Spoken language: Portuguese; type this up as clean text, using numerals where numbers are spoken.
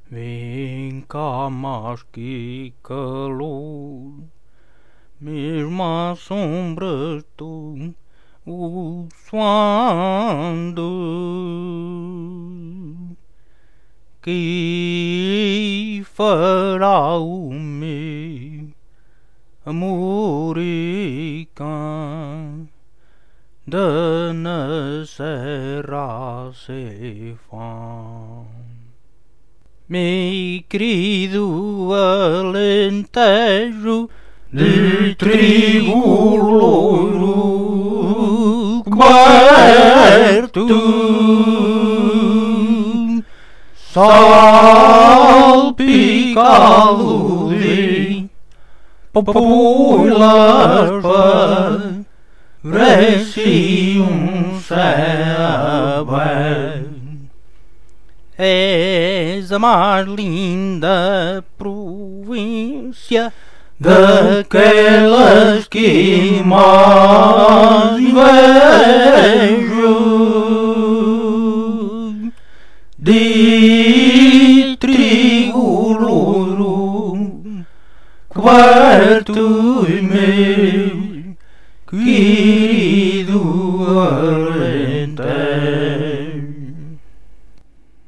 Vem cá, mas que calor, mesmo à sombra estou suando. Que fará o meu amor e quem da na serra se fã. Meu querido Alentejo de trigo louro coberto, salpicado de populas parece céu aberto. És a mais linda província daquelas que mais vejo, de trigo louro coberto, meu querido Alentejo.